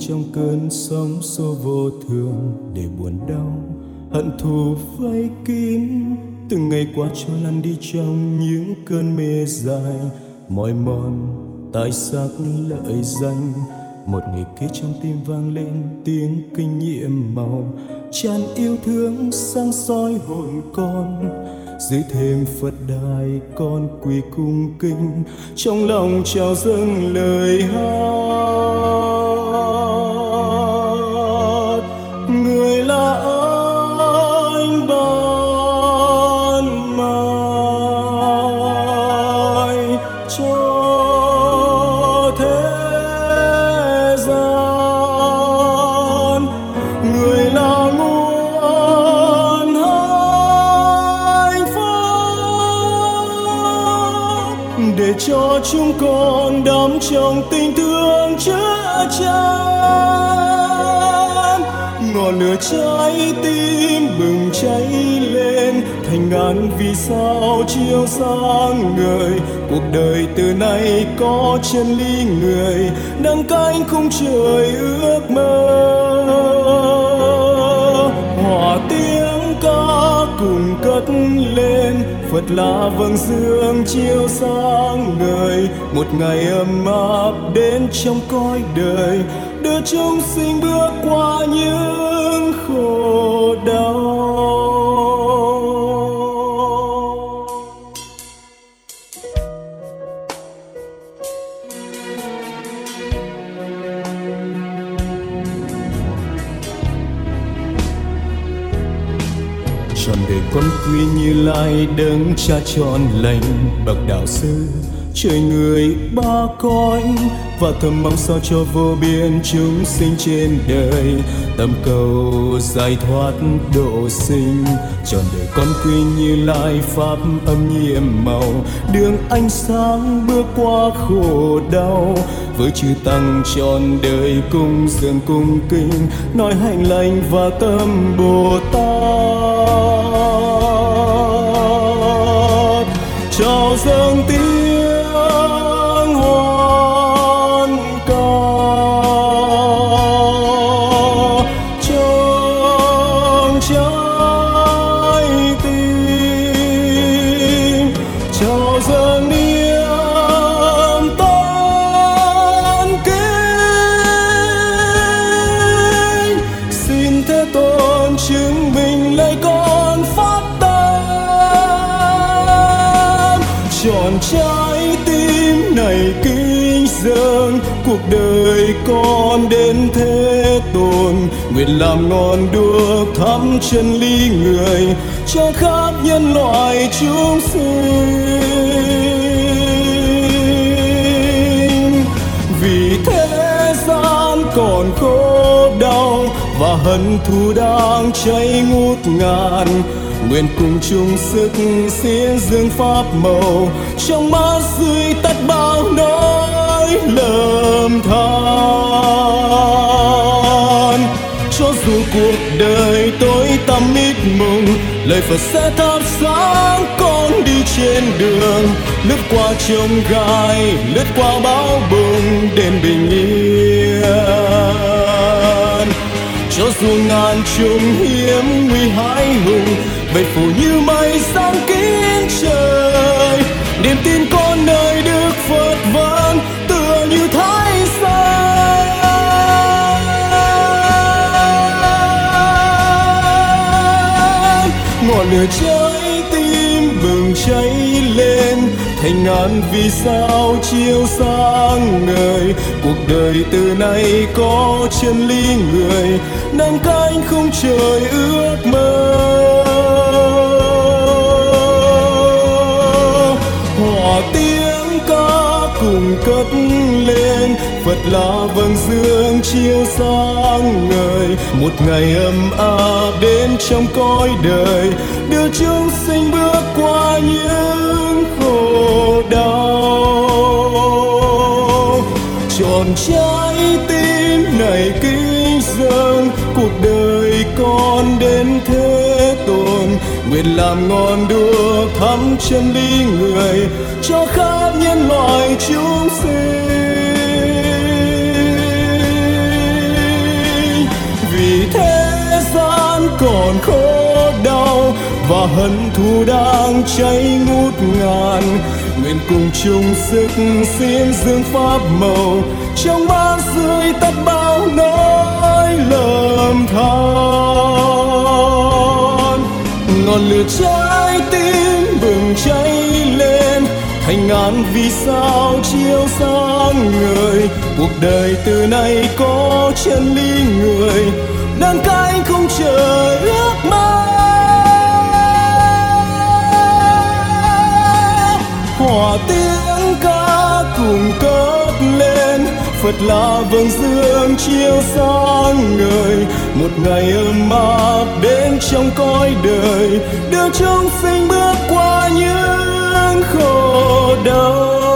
trong cơn sóng xô vô thường để buồn đau hận thù vây kín. Từng ngày qua cho lăn đi trong những cơn mê dài mỏi mòn tai sắc lợi danh. Một ngày kia trong tim vang lên tiếng kinh nghiệm màu tràn yêu thương sang soi hồn con. Dưới thềm Phật đài con quỳ cung kính, trong lòng trào dâng lời hát. Người là ánh ban mai cho thế gian, người là nguồn hạnh phúc để cho chúng con đắm trong tình thương chứa chan. Ngọn lửa trái tim bừng cháy lên thành ngàn vì sao chiếu sáng ngời. Cuộc đời từ nay có chân lý người nâng cánh khung trời ước mơ. Hòa tiếng ca cùng cất lên, Phật là vầng dương chiếu sáng ngời. Một ngày ấm áp đến trong cõi đời, đưa chúng sinh bước qua những khổ đau. Trọn đời con quy Như Lai đấng cha trọn lành bậc đạo sư trời người ba cõi, và thầm mong sao cho vô biên chúng sinh trên đời tâm cầu giải thoát độ sinh. Trọn đời con quy Như Lai pháp âm nhiệm màu, đường ánh sáng bước qua khổ đau. Với chư tăng trọn đời cung dường cung kính, nói hạnh lành và tâm Bồ Tát. Chào dâng tiếng hoan ca trong trái tim, chào dâng niềm tôn kính. Xin Thế Tôn chứng minh lời con phát tâm, trọn trái tim này kính dâng. Cuộc đời con đến Thế Tôn, nguyện làm ngọn đuốc thắm chân lý người cho khắp nhân loại chúng sinh. Vì thế gian còn khổ đau và hận thù đang cháy ngút ngàn, nguyện cùng chung sức xin dương pháp màu trong mắt rưới tắt bao nỗi lầm than. Cho dù cuộc đời tối tăm mịt mùng, lời Phật sẽ thắp sáng con đi trên đường. Lướt qua chông gai, lướt qua bão bùng đến bình yên. Cho dù ngàn trùng hiểm nguy hãi hùng, vậy phủ như mây sáng kín trời. Niềm tin con nơi Đức Phật vang tựa như Thái Sơn. Ngọn lửa trái tim bừng cháy lên thành ngàn vì sao chiếu sáng ngời. Cuộc đời từ nay có chân lý người nâng cánh khung trời ước mơ. Hòa tiếng ca cùng cất lên, Phật là vầng dương chiếu sáng ngời. Một ngày ấm áp đến trong cõi đời, đưa chúng sinh bước qua những khổ đau. Trọn trái tim này kính dâng, cuộc đời con đến Thế Tôn, nguyện làm ngọn đuốc thắm chân lý người cho khắp nhân loại chúng sinh. còn khổ đau và hận thù đang cháy ngút ngàn. Nguyện cùng chung sức xin dương pháp màu trong bát rưỡi tắt bao nỗi lầm than. Ngọn lửa trái tim bừng cháy lên thành ngàn vì sao chiếu sáng ngời. Cuộc đời từ nay có chân lý người đang cánh không chờ ước mơ. Hòa tiếng ca cùng cất lên, Phật là vầng dương chiếu sáng ngời. Một ngày ấm áp đến trong cõi đời, đưa chúng sinh bước qua những khổ đau.